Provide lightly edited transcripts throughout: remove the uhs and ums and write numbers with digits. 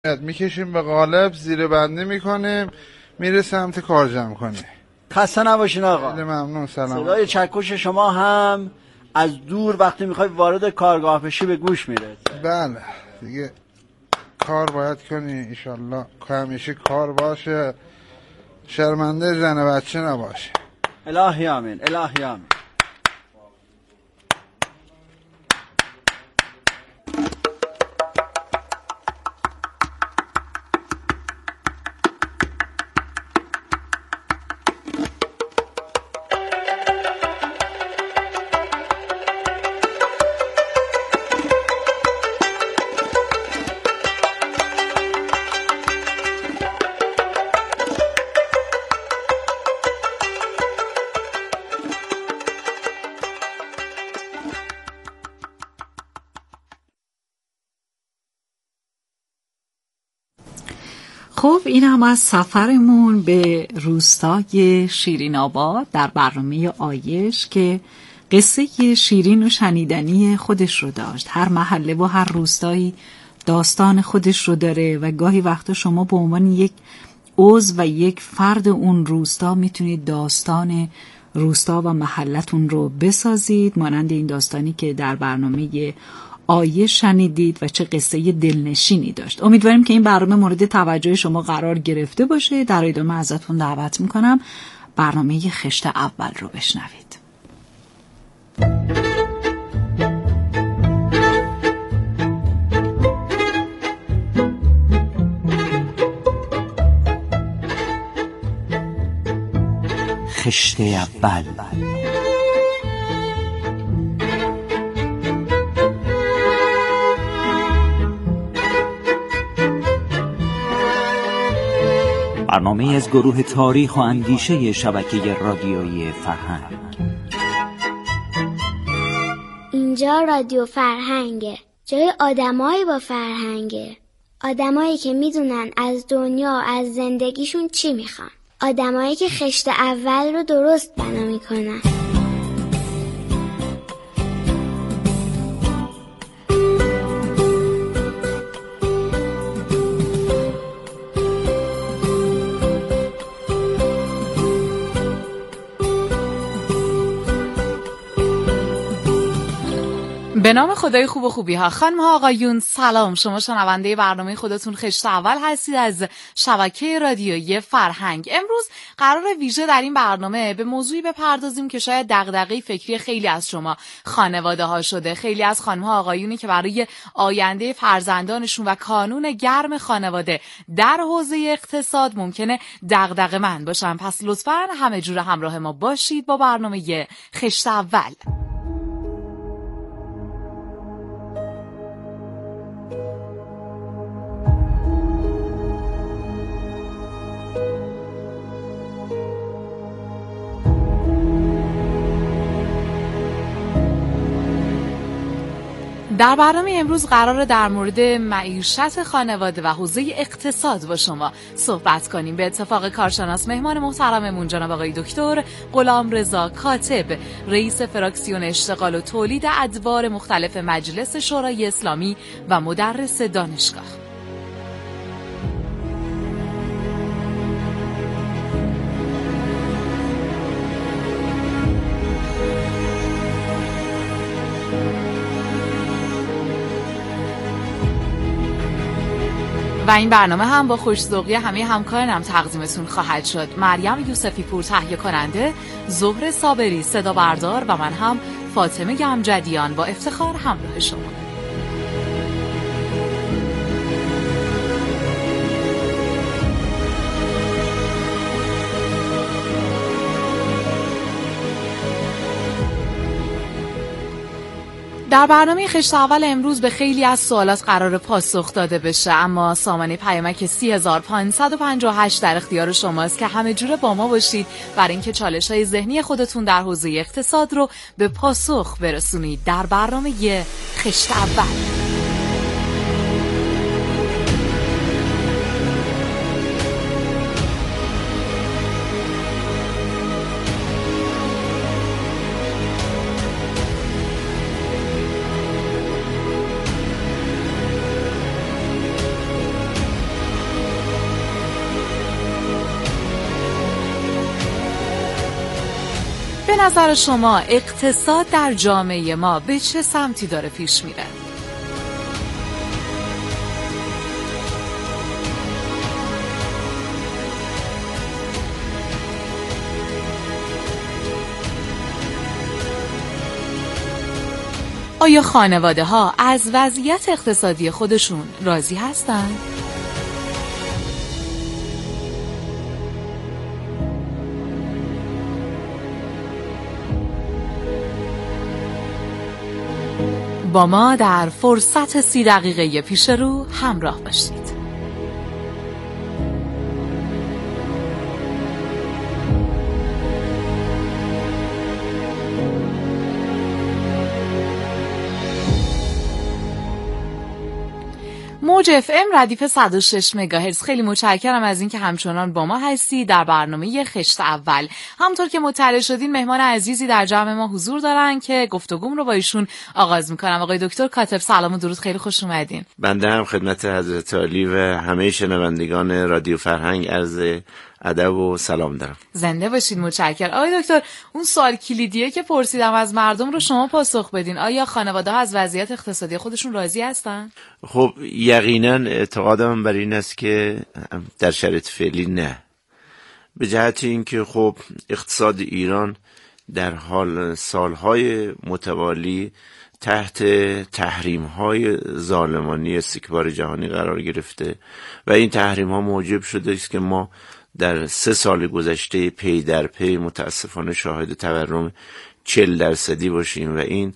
میکشیم به قالب، زیر بنده میکنیم، میره سمت کار جمع کنه. خسته نباشین آقا. خیلی ممنون. سلام. صدای چکش شما هم از دور وقتی میخوای وارد کارگاه بشی به گوش میره. بله دیگه کار باید کنی ایشالله همیشه کار باشه، شرمنده زن و بچه نباشه. الهی آمین، الهی آمین. خب این هم از سفرمون به روستای شیرین آباد در برنامه آیش که قصه شیرین و شنیدنی خودش رو داشت. هر محله و هر روستایی داستان خودش رو داره و گاهی وقتا شما به عنوان یک عضو و یک فرد اون روستا میتونید داستان روستا و محلتون رو بسازید، مانند این داستانی که در برنامه آیش شنیدید و چه قصه دلنشینی داشت. امیدواریم که این برنامه مورد توجه شما قرار گرفته باشه. در ادامه ازتون دعوت میکنم برنامه خشت اول رو بشنوید. خشت اول. برنامه از گروه تاریخ و اندیشه شبکه رادیویی فرهنگ. اینجا رادیو فرهنگه، جای آدمایی با فرهنگه، آدمایی که میدونن از دنیا از زندگیشون چی میخوان، آدمایی که خشت اول رو درست بنا میکنن. به نام خدای خوب و خوبی ها. خانم ها آقایون سلام، شما شنونده برنامه خودتون خشت اول هستید از شبکه رادیویی فرهنگ. امروز قرار ویژه در این برنامه به موضوعی بپردازیم که شاید دغدغه فکری خیلی از شما خانواده ها شده. خیلی از خانم ها آقایونی که برای آینده فرزندانشون و کانون گرم خانواده در حوزه اقتصاد ممکنه دغدغه مند باشن. پس لطفاً همه جور همراه ما باشید با برنامه خشت اول. در برنامه امروز قراره در مورد معیشت خانواده و حوزه اقتصاد با شما صحبت کنیم. به اتفاق کارشناس مهمان محترممون جناب آقای دکتر غلامرضا کاتب، رئیس فراکسیون اشتغال و تولید ادوار مختلف مجلس شورای اسلامی و مدرس دانشگاه. و این برنامه هم با خوش‌ذوقی همه همکارانم تقدیمتون خواهد شد. مریم یوسفی پور تهیه کننده، زهره صابری صدا بردار و من هم فاطمه امجدیان با افتخار همراه شما. در برنامه خشت اول امروز به خیلی از سوالات قرار پاسخ داده بشه، اما سامانه پیامک 30558 در اختیار شماست که همه جوره با ما باشید برای اینکه چالش‌های ذهنی خودتون در حوزه اقتصاد رو به پاسخ برسونید در برنامه خشت اول. به نظر شما اقتصاد در جامعه ما به چه سمتی داره پیش میره؟ آیا خانواده ها از وضعیت اقتصادی خودشون راضی هستند؟ با ما در فرصت 30 دقیقه پیش رو همراه باشید. موج FM ردیف 106 مگاهرتز. خیلی متشکرم از اینکه همچنان با ما هستی در برنامه خشت اول. همونطور که مطلع شدین مهمان عزیزی در جمع ما حضور دارن که گفتگوم رو با ایشون آغاز میکنم. آقای دکتر کاتب سلام و درود، خیلی خوش اومدین. بنده هم خدمت حضرت عالی و همه شنوندگان رادیو فرهنگ عرض ادب و سلام دارم. زنده باشید. متشکرم. آقای دکتر، اون سوال کلیدیه که پرسیدم از مردم رو شما پاسخ بدین. آیا خانواده ها از وضعیت اقتصادی خودشون راضی هستن؟ خب یقینا اعتقادم بر این است که در شرایط فعلی نه، به جهت اینکه خب اقتصاد ایران در حال سالهای متوالی تحت تحریم‌های ظالمانه استکبار جهانی قرار گرفته و این تحریم‌ها موجب شده است که ما در 3 سال گذشته پی در پی متاسفانه شاهد تورم 40% باشیم و این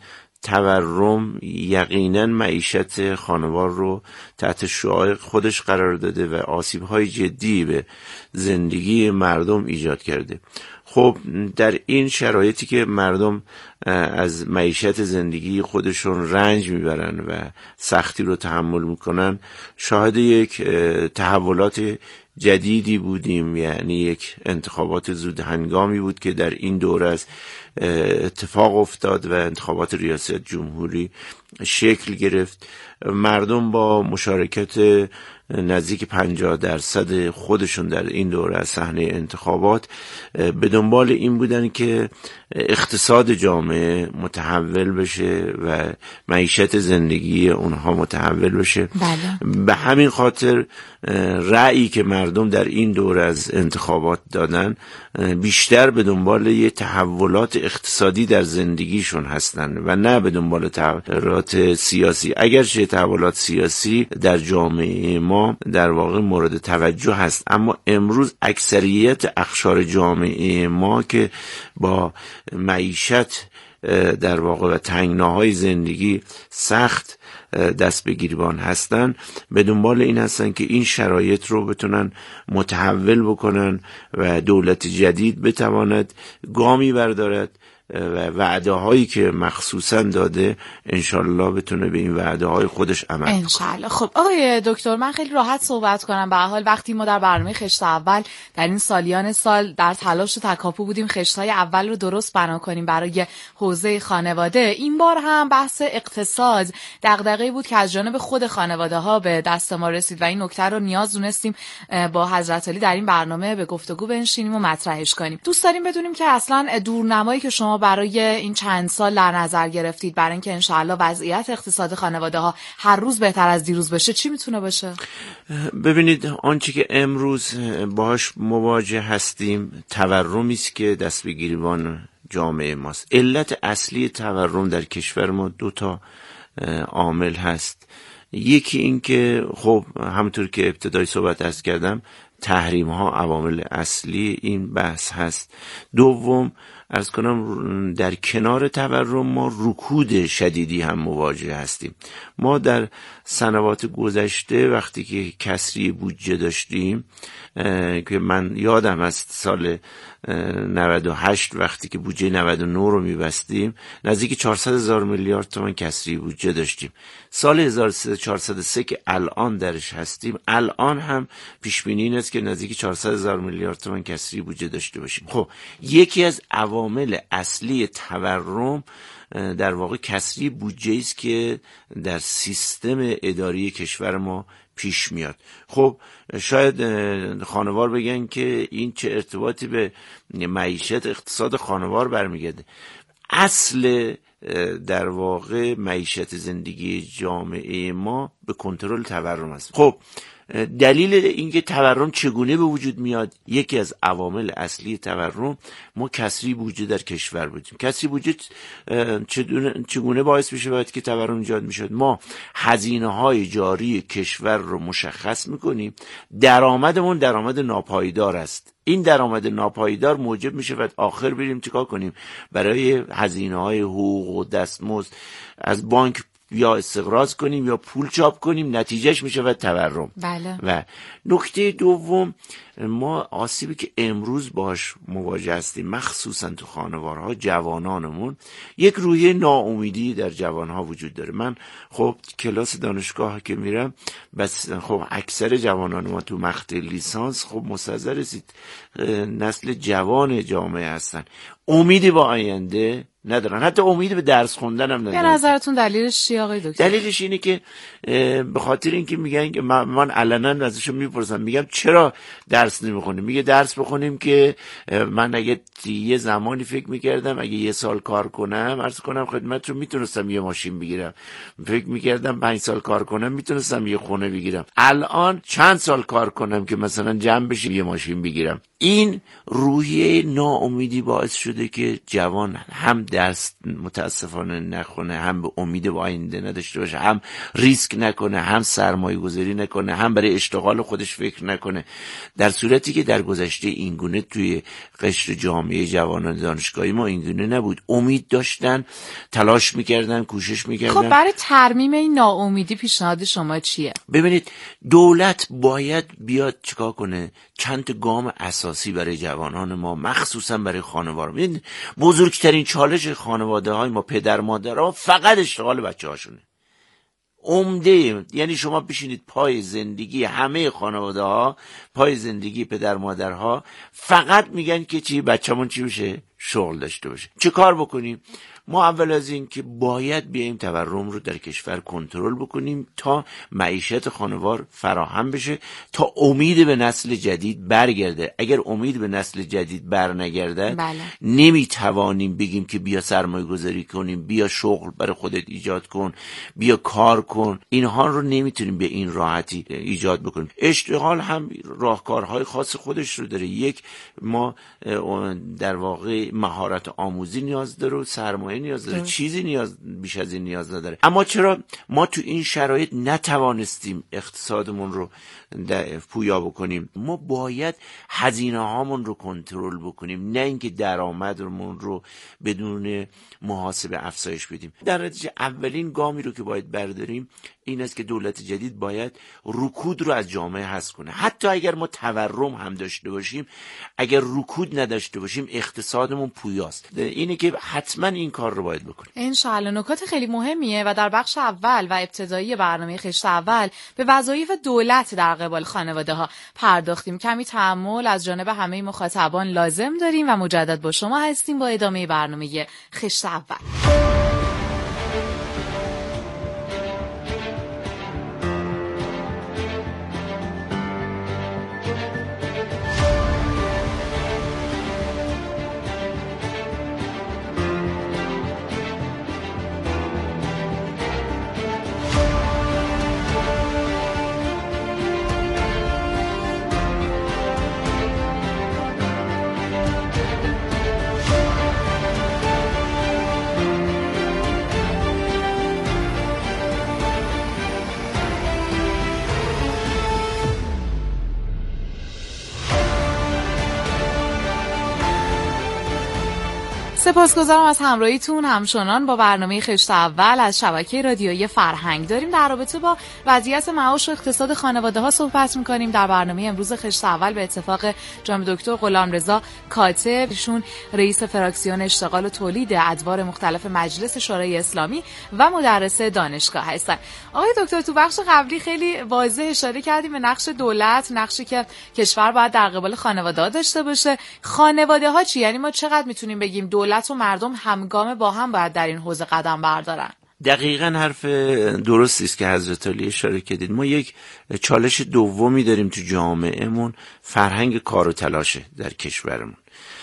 تورم یقینا معیشت خانوار رو تحت شعاع خودش قرار داده و آسیب‌های جدی به زندگی مردم ایجاد کرده. خب در این شرایطی که مردم از معیشت زندگی خودشون رنج میبرن و سختی رو تحمل میکنن، شاهد یک تحولات جدیدی بودیم، یعنی یک انتخابات زود هنگامی بود که در این دوره از اتفاق افتاد و انتخابات ریاست جمهوری شکل گرفت. مردم با مشارکت نزدیک 50% خودشون در این دوره از صحنه انتخابات به دنبال این بودن که اقتصاد جامعه متحول بشه و معیشت زندگی اونها متحول بشه. بله. به همین خاطر رأیی که مردم در این دوره از انتخابات دادن بیشتر به دنبال یه تحولات اقتصادی در زندگیشون هستن و نه به دنبال تحولات سیاسی. اگرچه تحولات سیاسی در جامعه ما در واقع مورد توجه هست، اما امروز اکثریت اقشار جامعه ما که با معیشت در واقع و تنگناهای زندگی سخت دست به گریبان هستن، به دنبال این هستن که این شرایط رو بتونن متحول بکنن و دولت جدید بتواند گامی بردارد و وعده هایی که مخصوصا داده انشالله بتونه به این وعده های خودش عمل کنه انشالله. خب آقای دکتر، من خیلی راحت صحبت کنم. به هر حال وقتی ما در برنامه خشت اول در این سالیان سال در تلاش و تکاپو بودیم خشت های اول رو درست بنا کنیم برای حوزه خانواده، این بار هم بحث اقتصاد دغدغه‌ای بود که از جانب خود خانواده ها به دست ما رسید و این نکته رو نیاز دونستیم با حضرت علی در این برنامه به گفتگو بنشینیم و مطرحش کنیم. دوست داریم بدونیم که اصلا دورنمایی که شما برای این چند سال در نظر گرفتید برای اینکه انشاءالله وضعیت اقتصاد خانواده ها هر روز بهتر از دیروز بشه چی میتونه باشه؟ ببینید، آنچه که امروز باهاش مواجه هستیم تورمی است که دست به گریبان جامعه ماست. علت اصلی تورم در کشور ما 2 عامل هست. یکی این که خب همونطور که ابتدای صحبت عرض کردم تحریم ها عوامل اصلی این بحث هست. دوم عرض کنم در کنار تورم ما رکود شدیدی هم مواجه هستیم. ما در سنوات گذشته وقتی که کسری بودجه داشتیم که من یادم از سال 98 وقتی که بودجه 99 رو میبستیم نزدیک 400,000 میلیارد تومان کسری بودجه داشتیم. سال 1403 که الان درش هستیم الان هم پیش بینی این است که نزدیک 400,000 میلیارد تومان کسری بودجه داشته باشیم. خب یکی از عوامل اصلی تورم در واقع کسری بودجه است که در سیستم اداری کشور ما پیش میاد. خب شاید خانوار بگن که این چه ارتباطی به معیشت اقتصاد خانوار برمیگرده. اصل در واقع معیشت زندگی جامعه ما به کنترل تورم است. خب دلیل اینکه تورم چگونه به وجود میاد، یکی از عوامل اصلی تورم ما کسری بودجه در کشور بودیم. کسری بودجه چگونه باعث میشه باید که تورم ایجاد میشد؟ ما هزینه‌های جاری کشور رو مشخص میکنیم، درآمدمون درآمد ناپایدار است. این درآمد ناپایدار موجب میشه و آخر بریم چیکار کنیم؟ برای هزینه‌های حقوق و دستمزد از بانک یا استقراض کنیم یا پول چاپ کنیم، نتیجهش میشه و تورم. بله. و نکته دوم، ما آسیبی که امروز باش مواجه هستیم مخصوصا تو خانوارها، جوانانمون، یک روحیه ناامیدی در جوانها وجود داره. من خب کلاس دانشگاه که میرم، بس خب اکثر جوانان ما تو مقطع لیسانس خب مستحضر رسید نسل جوان جامعه هستن، امیدی با آینده ندارن، حتی امید به درس خوندن هم ندارن. به نظرتون دلیلش چیه آقای دکتر؟ دلیلش اینه که به خاطر اینکه میگن که من علنا ازشون میپرسم، میگم چرا درس نمیخونیم؟ میگه درس بخونیم که من اگه یه زمانی فکر میکردم اگه 1 سال کار کنم، عرض کنم خدمتتون، میتونستم یه ماشین بگیرم. فکر میکردم 5 سال کار کنم میتونستم یه خونه بگیرم. الان چند سال کار کنم که مثلا جمع بشه یه ماشین بگیرم. این روحیه ناامیدی باعث شده که جوان هم درس متاسفانه نخونه، هم به امید به آینده نداشته باشه، هم ریسک نکنه، هم سرمایه گذاری نکنه، هم برای اشتغال خودش فکر نکنه. در صورتی که در گذشته اینگونه توی قشر جامعه جوانان دانشگاهی ما اینگونه نبود. امید داشتن، تلاش میکردن، کوشش میکردن. خب برای ترمیم این ناامیدی پیشنهاد شما چیه؟ ببینید، دولت باید بیاد چیکار کنه؟ چند تا گام اساسی برای جوانان ما، مخصوصا برای خانواده. ببین، بزرگترین چالش خانواده های ما، پدر مادرها، فقط اشتغال بچه هاشونه. عمده، یعنی شما بشینید پای زندگی همه خانواده ها، پای زندگی پدر مادرها، فقط میگن که چی؟ بچه‌مون چی بشه؟ شغل داشته باشه. چه کار بکنیم؟ ما اول از این که باید بیایم تورم رو در کشور کنترل بکنیم تا معیشت خانوار فراهم بشه، تا امید به نسل جدید برگرده. اگر امید به نسل جدید برنگرده، بله، نمیتوانیم بگیم که بیا سرمایه گذاری کنیم، بیا شغل برای خودت ایجاد کن، بیا کار کن. اینها رو نمیتونیم به این راحتی ایجاد بکنیم. اشتغال هم راهکارهای خاص خودش رو داره. یک، ما در واقع مهارت آموزی نیاز داره و سرمایه نیاز داره، چیزی بیش از این نیاز نداره. اما چرا ما تو این شرایط نتوانستیم اقتصادمون رو پویا بکنیم؟ ما باید هزینه هامون رو کنترل بکنیم، نه اینکه درآمدمون رو بدون محاسبه افزایش بدیم. در نتیجه اولین گامی رو که باید برداریم این است که دولت جدید باید رکود رو از جامعه حذف کنه. حتی اگر ما تورم هم داشته باشیم، اگر رکود نداشته باشیم، اقتصادمون پویاست. اینه که حتما این کار رو باید بکنیم. انشالله. نکات خیلی مهمیه و در بخش اول و ابتدایی برنامه خشت اول به وظایف دولت در قبال خانواده ها پرداختیم. کمی تأمل از جانب همه مخاطبان لازم داریم و مجدد با شما هستیم با ادامه برنامه خشت اول. سپاسگزارم از همراهیتون همچنان با برنامه خشت اول از شبکه رادیویی فرهنگ. داریم در رابطه با وضعیت معاش و اقتصاد خانواده ها صحبت میکنیم. در برنامه امروز خشت اول به اتفاق جناب دکتر غلامرضا کاتب، ایشون رئیس فراکسیون اشتغال و تولید ادوار مختلف مجلس شورای اسلامی و مدرس دانشگاه هستن. آقای دکتر، تو بخش قبلی خیلی واضح اشاره کردیم به نقش دولت، نقشی که کشور باید در قبال خانواده ها داشته باشه. خانواده ها چی؟ یعنی ما چقدر میتونیم بگیم دولت و مردم همگام با هم باید در این حوزه قدم بردارن؟ دقیقاً حرف درستی است که حضرت علی اشاره کردید. ما یک چالش دومی داریم تو جامعهمون، فرهنگ کار و تلاشه در کشورمون.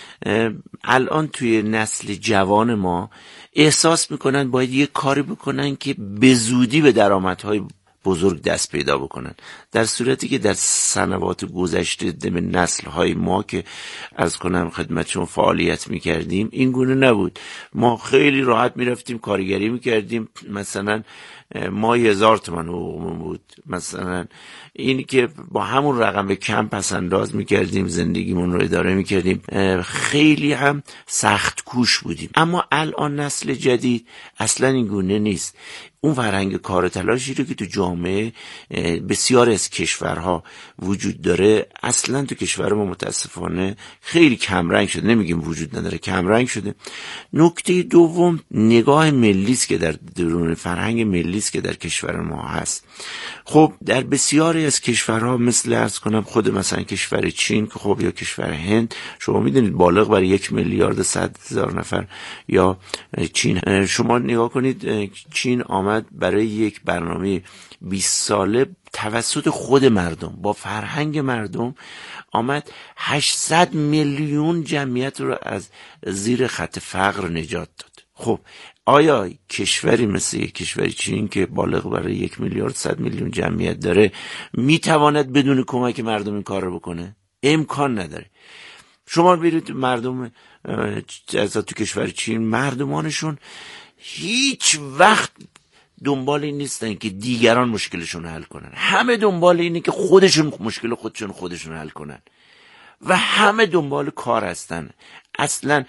الان توی نسل جوان ما احساس میکنن باید یک کاری بکنن که به زودی به درآمدهای بزرگ دست پیدا بکنن، در صورتی که در سنوات گذشته به نسل‌های ما که عرض کنم خدمتشون فعالیت می‌کردیم این گونه نبود. ما خیلی راحت می‌رفتیم کارگری می‌کردیم، مثلا ما 1000 تومان حقوقمون بود، مثلا این که با همون رقم کم پس انداز می‌کردیم، زندگیمون رو اداره می‌کردیم، خیلی هم سخت کوش بودیم. اما الان نسل جدید اصلا این گونه نیست. اون فرهنگ کار و تلاشی رو که تو جامعه بسیار از کشورها وجود داره اصلا تو کشور ما متاسفانه خیلی کمرنگ شده. نمیگیم وجود نداره، کمرنگ شده. نکته دوم نگاه ملی است که در درون فرهنگ ملی است که در کشور ما هست. خب در بسیاری از کشورها مثل عرض کنم خود مثلا کشور چین که خب یا کشور هند، شما میدونید بالغ بر 1,100,000 نفر یا چین. شما نگاه کنید چین آمد برای یک برنامه 20 ساله توسط خود مردم با فرهنگ مردم آمد 800 میلیون جمعیت رو از زیر خط فقر نجات داد. خب آیا کشوری مثل یک کشور چین که بالغ برای 1,100,000,000 جمعیت داره میتواند بدون کمک مردم این کار رو بکنه؟ امکان نداره. شما برید مردم از تو کشور چین، مردمانشون هیچ وقت دنبال این نیستن که دیگران مشکلشون حل کنن، همه دنبال اینه که خودشون مشکل خودشون حل کنن و همه دنبال کار هستن. اصلا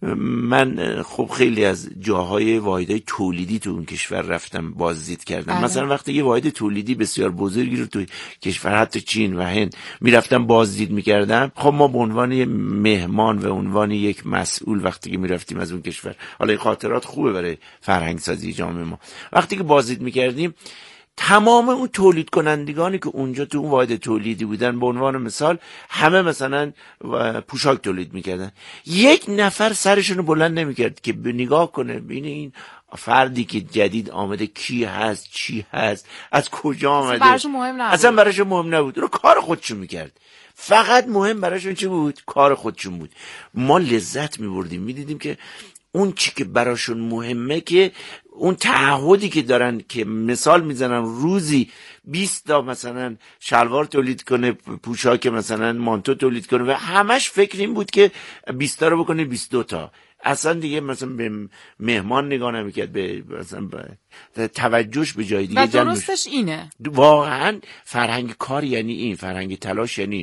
من خب خیلی از جاهای واحدهای تولیدی تو اون کشور رفتم بازدید کردم. مثلا وقتی یه واحد تولیدی بسیار بزرگی رو تو کشور حتی چین و هند میرفتم بازدید میکردم، خب ما به عنوان مهمان و عنوان یک مسئول وقتی که میرفتیم از اون کشور، حالا این خاطرات خوبه برای فرهنگ سازی جامعه ما، وقتی که بازدید میکردیم تمام اون تولید کنندگانی که اونجا تو اون واحد تولیدی بودن به عنوان مثال همه مثلا پوشاک تولید میکردن، یک نفر سرشونو بلند نمیکرد که نگاه کنه ببینه این فردی که جدید آمده کی هست، چی هست، از کجا آمده. اصلا براشون مهم نبود، رو کار خودشون میکرد. فقط مهم براشون چی بود؟ کار خودشون بود. ما لذت میبردیم، میدیدیم که اون چی که براشون مهمه که اون تعهدی که دارن که مثال میزنن روزی 20 تا مثلا شلوار تولید کنه، پوشاک مثلا مانتو تولید کنه و همش فکر این بود که 20 تا رو بکنه 22 تا. اصلا دیگه مثلا به مهمان نگاه نمیکرد، به مثلا توجهش به جای دیگه. و درستش اینه واقعا فرهنگ کار یعنی این، فرهنگ تلاش یعنی،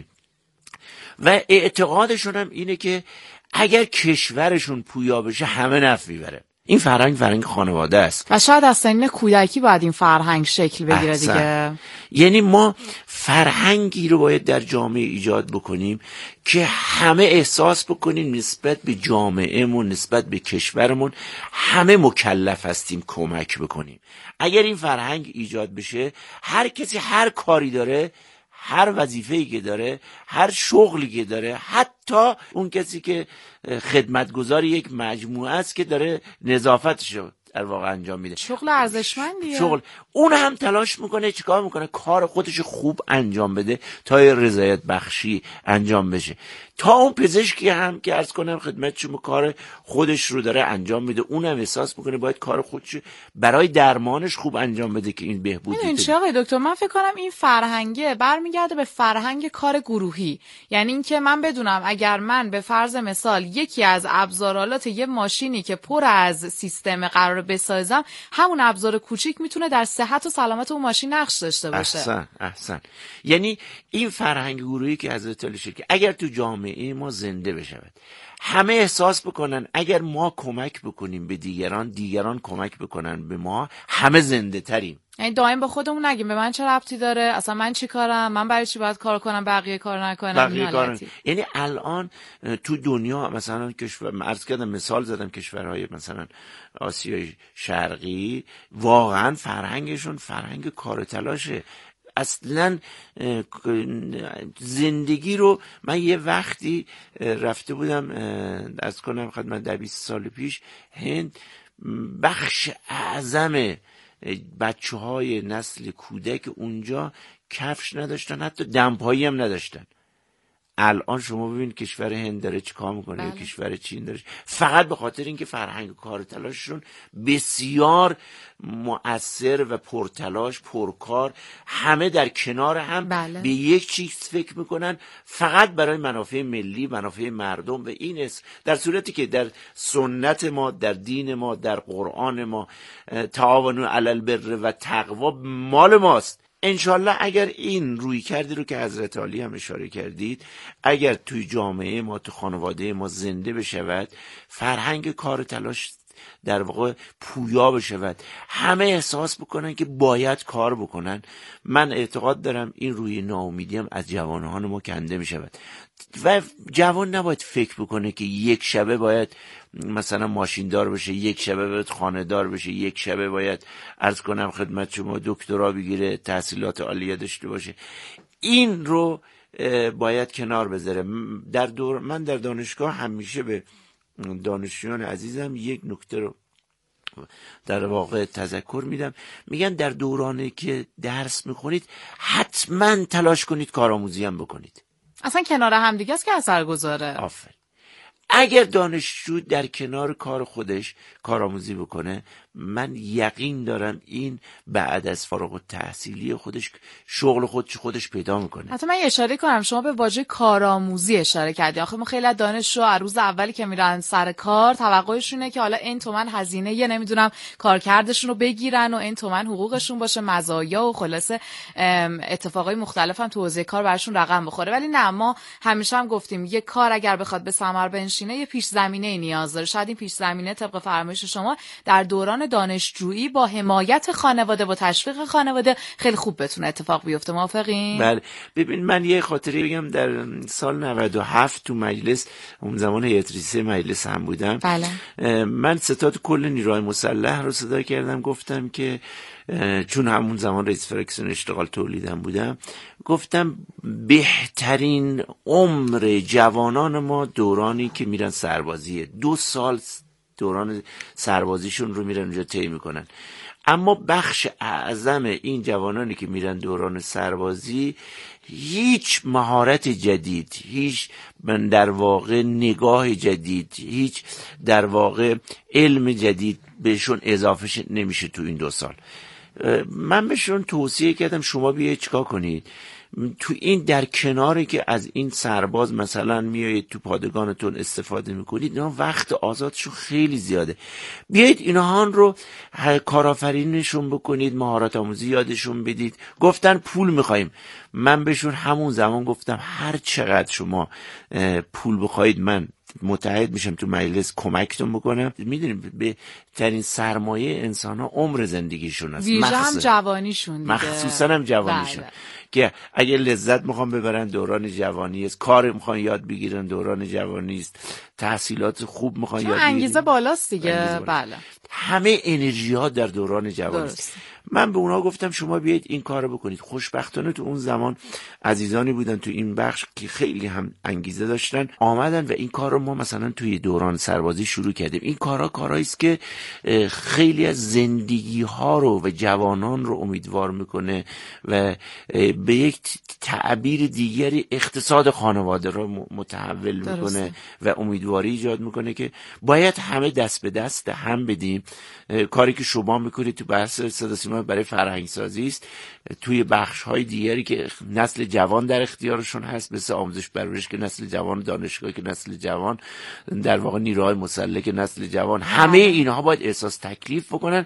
و اعتقادشون هم اینه که اگر کشورشون پویا بشه همه نفع میبره. این فرهنگ خانواده است و شاید از سنین کودکی باید این فرهنگ شکل بگیره دیگه. یعنی ما فرهنگی رو باید در جامعه ایجاد بکنیم که همه احساس بکنیم نسبت به جامعهمون، نسبت به کشورمون همه مکلف هستیم کمک بکنیم. اگر این فرهنگ ایجاد بشه هر کسی هر کاری داره، هر وظیفه‌ای که داره، هر شغلی که داره، حتی اون کسی که خدمتگزار یک مجموعه است که داره نظافتشو در واقع انجام میده، شغل ارزشمندیه، شغل اون هم تلاش میکنه چیکار میکنه کار خودش خوب انجام بده تا رضایت بخشی انجام بشه. تا اون پزشکی هم که عرض کنم خدمت شما کار خودش رو داره انجام میده، اونم احساس میکنه باید کار خودش برای درمانش خوب انجام بده که این بهبود بده. چه آقای دکتر، من فکر کنم این فرهنگه برمیگرده به فرهنگ کار گروهی. یعنی اینکه من بدونم اگر من به فرض مثال یکی از ابزارالات یه ماشینی که پر از سیستم قرار بسازم، همون ابزار کوچیک میتونه در صحت و سلامت اون ماشین نقش داشته باشه. احسن. یعنی این فرهنگ گروهی که حضرت علی شکل اگر تو جامعه ما زنده بشود، همه احساس بکنن اگر ما کمک بکنیم به دیگران، دیگران کمک بکنن به ما، همه زنده تریم. یعنی دائم به خودمون نگیم به من چه ربطی داره، اصلا من چی کارم، من برای چی باید کار کنم، بقیه کار نکنن. یعنی الان تو دنیا مثلا عرض کردم مثال زدم کشورهای مثلا آسیای شرقی واقعا فرهنگشون فرهنگ کار و تلاشه. اصلا زندگی رو من یه وقتی رفته بودم از کنم خدمت در 20 سال پیش هند، بخش اعظم بچه های نسل کودک اونجا کفش نداشتن، حتی دمپایی هم نداشتن. الان شما ببین کشور هند داره چی کار میکنه یا کشور چین داره، فقط به خاطر اینکه فرهنگ کار تلاششون بسیار مؤثر و پرتلاش پرکار، همه در کنار هم به یک چیز فکر میکنن فقط برای منافع ملی، منافع مردم. و این در صورتی که در سنت ما، در دین ما، در قرآن ما تعاونوا علی البر و تقوا مال ماست. انشالله اگر این روی کردی رو که حضرت علی هم اشاره کردید اگر توی جامعه ما، تو خانواده ما زنده بشود، فرهنگ کار تلاش در واقع پویا بشود، همه احساس بکنن که باید کار بکنن، من اعتقاد دارم این روی ناامیدی هم از جوانان ما کنده میشود. و جوان نباید فکر بکنه که یک شبه باید مثلا ماشیندار بشه، یک شبه باید خانه دار بشه، یک شبه باید عرض کنم خدمت شما دکترا بگیره، تحصیلات عالیه داشته باشه. این رو باید کنار بذاره. من در دانشگاه همیشه به دانشجویان عزیزم یک نکته رو در واقع تذکر میدم، میگن در دورانی که درس میخونید حتما تلاش کنید کارآموزی هم بکنید. اصلا کنار هم دیگه است که اثر گذاره. آفرین. اگر دانشجو در کنار کار خودش کارآموزی بکنه، من یقین دارم این بعد از فارغ التحصیلی خودش شغل خودش پیدا میکنه. حتی من اشاره کنم، شما به واژه کارآموزی اشاره کردی. آخه ما خیلی از دانشجو از روز اولی که میرن سر کار توقعشونه که حالا این تومن هزینه یه نمیدونم کارکردشون رو بگیرن و این تومن حقوقشون باشه، مزایا و خلاصه اتفاقای مختلف هم تو حوزه کار براشون رقم بخوره. ولی نه، ما همیشه هم گفتیم یه کار اگر بخواد به ثمر بنشینه یه پیش زمینه نیاز داره. شاید این پیش زمینه طبق فرمایش شما در دوران دانشجویی با حمایت خانواده، با تشویق خانواده خیلی خوب بتونه اتفاق بیفته. موافقین؟ بله. ببین من یه خاطره بگم، در سال 97 تو مجلس، اون زمان هیئت رئیسه مجلس هم بودم. بله. من ستاد کل نیروهای مسلح رو صدا کردم، گفتم که چون همون زمان رئیس فراکسیون اشتغال تولیدم بودم، گفتم بهترین عمر جوانان ما دورانی که میرن سربازیه. 2 سال دوران سربازیشون رو میرن اونجا طی میکنن. اما بخش اعظم این جوانانی که میرن دوران سربازی هیچ مهارت جدید، هیچ در واقع نگاه جدید، هیچ در واقع علم جدید بهشون اضافه نمیشه تو این 2 سال. من بهشون توصیه کردم شما بیایید چیکار کنید تو این، در کناری که از این سرباز مثلا میایید تو پادگانتون استفاده میکنید، اینا وقت آزادشون خیلی زیاده، بیایید اینها رو کارآفرینشون بکنید، مهارت آموزی یادشون بدید. گفتن پول میخوایم. من بهشون همون زمان گفتم هر چقدر شما پول بخواید من متحد میشم تو مجلس کمکتون بکنم. میدونیم بهترین سرمایه انسان ها عمر زندگیشون است، ویژه هم جوانیشون دیگه. مخصوصا هم جوانیشون. بله. که اگه لذت میخوام ببرن دوران جوانی است، کار میخوان یاد بگیرن دوران جوانی است، تحصیلات خوب میخوان یاد بگیرن، انگیزه بالاست دیگه. بله. همه انرژی ها در دوران جوانی است. من به اونا گفتم شما بیایید این کارو بکنید. خوشبختانه تو اون زمان عزیزانی بودن تو این بخش که خیلی هم انگیزه داشتن، آمدن و این کار رو ما مثلا توی دوران سربازی شروع کردیم. این کارهایی است که خیلی از زندگی ها رو و جوانان رو امیدوار میکنه و به یک تعبیر دیگری اقتصاد خانواده رو متحول میکنه و امیدواری ایجاد میکنه که باید همه دست به دست هم بدیم. کاری که شما میکنید تو بحث صدا سیما برای فرهنگ سازی است، توی بخش های دیگری که نسل جوان در اختیارشون هست، مثل آموزش پرورش که نسل جوان، دانشگاه که نسل جوان، در واقع نیروهای مسلح که نسل جوان، همه اینها باید احساس تکلیف بکنن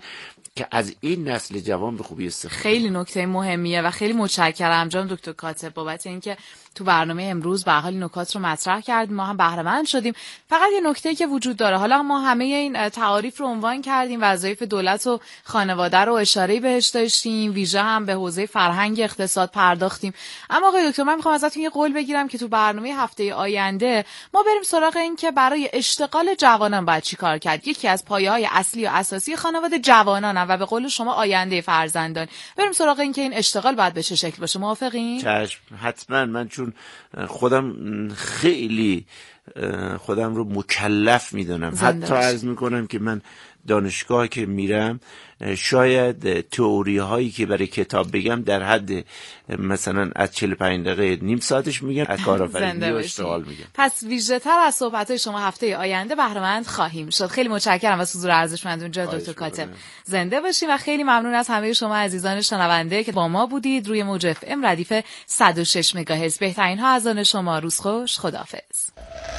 که از این نسل جوان به خوبی استفاده. خیلی نکته مهمیه و خیلی متشکرم جناب دکتر کاتب بابت اینکه تو برنامه امروز به حال نکات رو مطرح کردیم، ما هم بهره مند شدیم. فقط یه نکته‌ای که وجود داره، حالا ما همه این تعاریف رو عنوان کردیم، وظایف دولت و خانواده رو اشاره بهش داشتیم، ویژه هم به حوزه فرهنگ اقتصاد پرداختیم. اما آقای دکتر من می‌خوام ازتون یه قول بگیرم که تو برنامه هفته آینده ما بریم سراغ این که برای اشتغال جوانان باید چیکار کرد. یکی از پایه‌های اصلی و اساسی خانواده جوانان و به قول شما آینده فرزندان. بریم سراغ این که این اشتغال باید به چه شکل باشه. موافقین؟ چشم، حتما. من چون خودم خیلی خودم رو مکلف میدونم، حتی عرض میکنم که من دانشگاه که میرم شاید تئوری هایی که برای کتاب بگم در حد مثلا از 45 دقیقه نیم ساعتش میگم، از کارآفرینی و اشتغال میگم. پس ویژه تر از صحبت های شما هفته آینده بهره مند خواهیم شد. خیلی متشکرم از حضور ارزشمندتون جناب دکتر کاتب. زنده باشین و خیلی ممنون از همه شما عزیزان شنونده که با ما بودید روی موج اف ام ردیف 106 مگاهرتز. بهترین ها از آن شما. روز خوش. خداحافظ.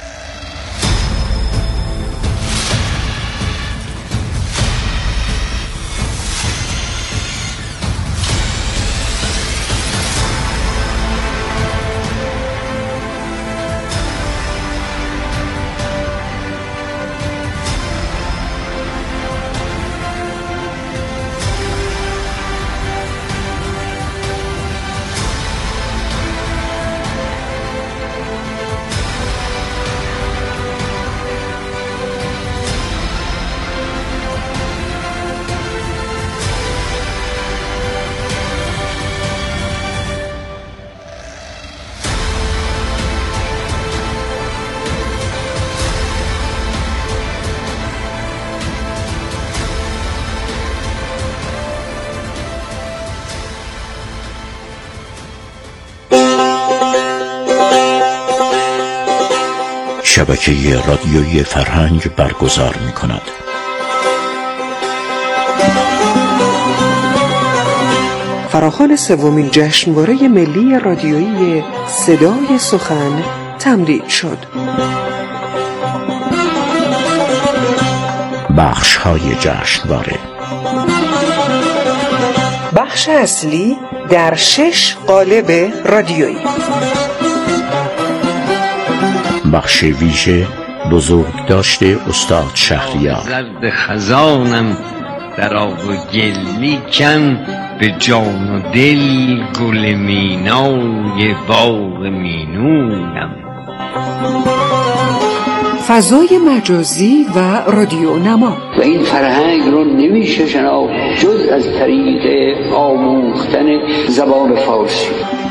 شبکه رادیویی فرهنگ برگزار می‌کند. فراخوان سومین جشنواره ملی رادیویی صدای سخن تمدید شد. بخش‌های جشنواره: بخش اصلی در 6 قالب رادیویی. بخش ویژه بزرگداشت استاد شهریار. زرد خزانم در آب و گل لیکن به جان و دل گل مینای باغ مینویم. فضای مجازی و رادیو نما. و این فرهنگ رو نمیشه شناخت جز از طریق آموختن زبان فارسی.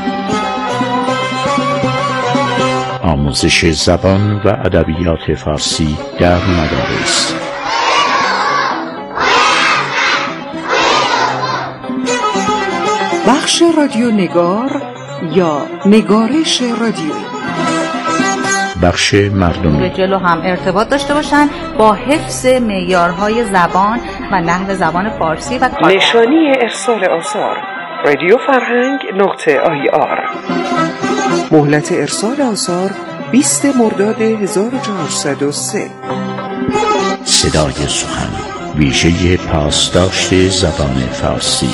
آموزش زبان و ادبیات فارسی در مدارس. بخش رادیو نگار یا نگارش رادیویی. بخش مردمی. به جلو هم ارتباط داشته باشند با حفظ معیارهای زبان و نحو زبان فارسی و نشانی ارسال آثار رادیو فرهنگ .ir. مهلت ارسال آثار 20 مرداد 1403. صدای سخن، ویژه پاسداشت زبان فارسی.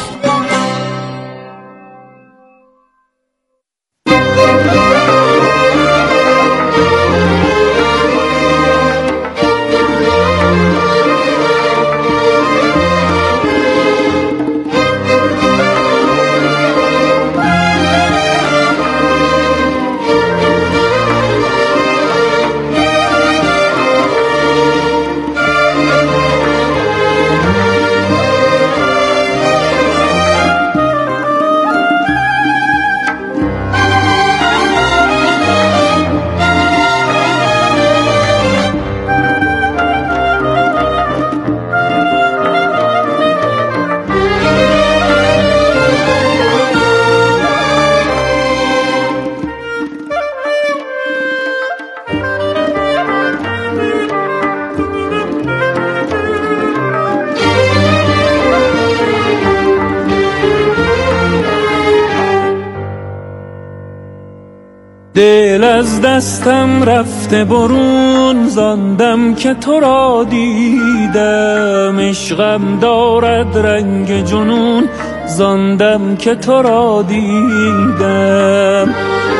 دل از دستم رفته برون زاندم که تو را دیدم، عشقم دارد رنگ جنون زاندم که تو را دیدم.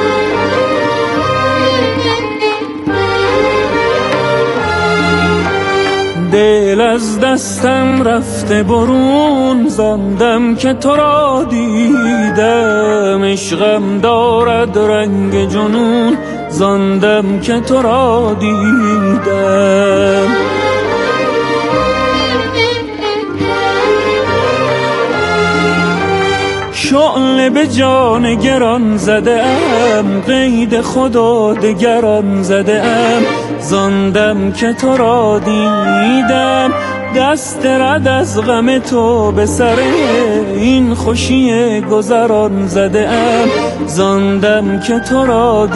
دل از دستم رفته برون زاندم که تو را دیدم، عشقم دارد رنگ جنون زاندم که تو را دیدم. شعله به جان گران زده ام، قید خدا دگران زده ام زاندم که تو را دیدم. دست رد از غم تو به سر این خوشی گذران زده ام زاندم که تو را